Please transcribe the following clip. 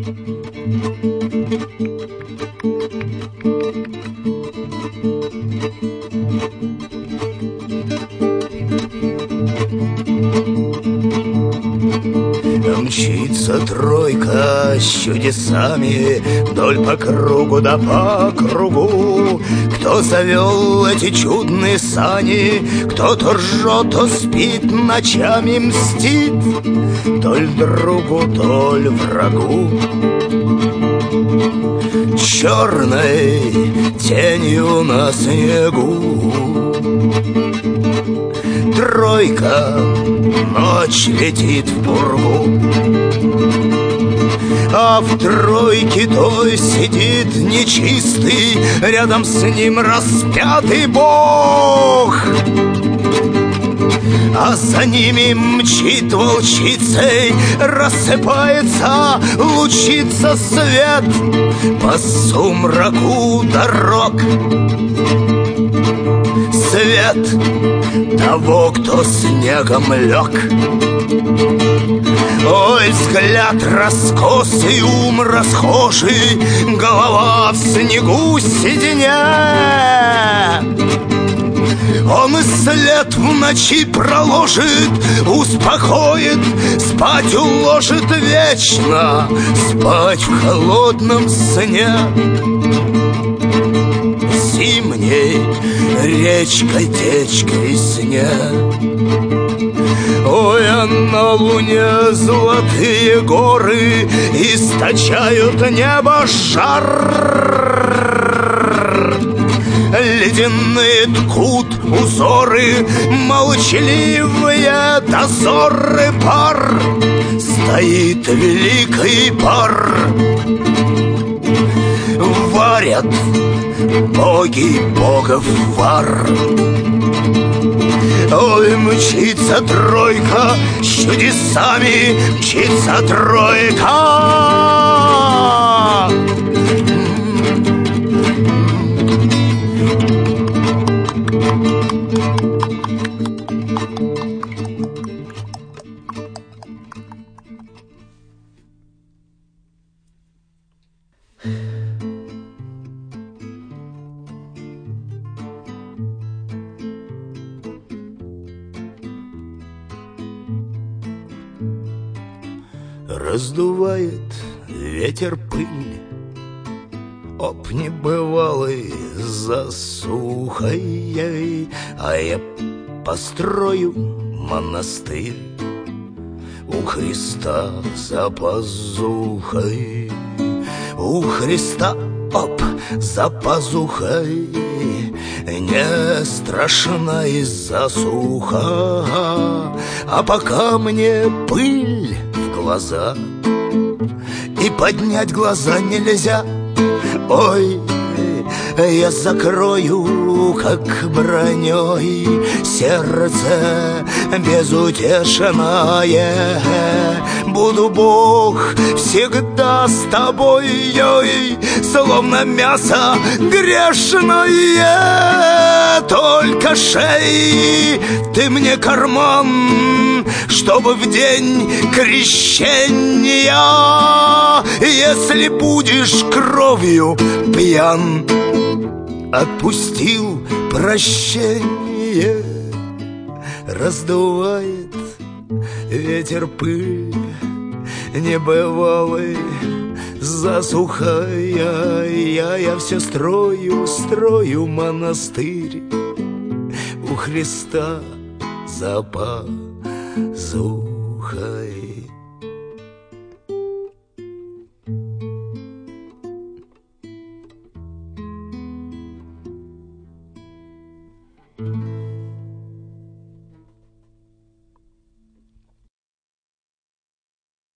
Мчится тройка с чудесами вдоль по кругу да по кругу. Кто завел эти чудные сани, кто то ржет, то спит, ночами мстит, толь другу, толь врагу. Черной тенью на снегу тройка ночь летит в пургу, а в тройке той сидит нечистый, рядом с ним распятый Бог. А за ними мчит волчицей, рассыпается, лучится свет по сумраку дорог. Свет того, кто снегом лег. Ой, взгляд раскосый, ум расхожий, голова в снегу сиденья. Он и след в ночи проложит, успокоит, спать уложит вечно, спать в холодном сне. Зимней речкой, течкой сне. Ой, а на луне золотые горы источают небо жар. Ледяные ткут узоры, молчаливые дозоры пар. Стоит великий пар. Варят боги богов вар. Ой, мчится тройка с чудесами, мчится тройка. Раздувает ветер пыль об небывалой засухой, а я построю монастырь у Христа за пазухой. У Христа, оп, за пазухой не страшна и засуха, а пока мне пыль в глаза и поднять глаза нельзя. Ой, я закрою, как броней, сердце безутешное. Буду, Бог, всегда с тобой, словно мясо грешное. Только шеи ты мне карман, чтобы в день крещения, если будешь кровью пьян, отпустил прощение. Раздувает ветер пыль небывалой засухая. Я все строю монастырь у Христа за пазухой.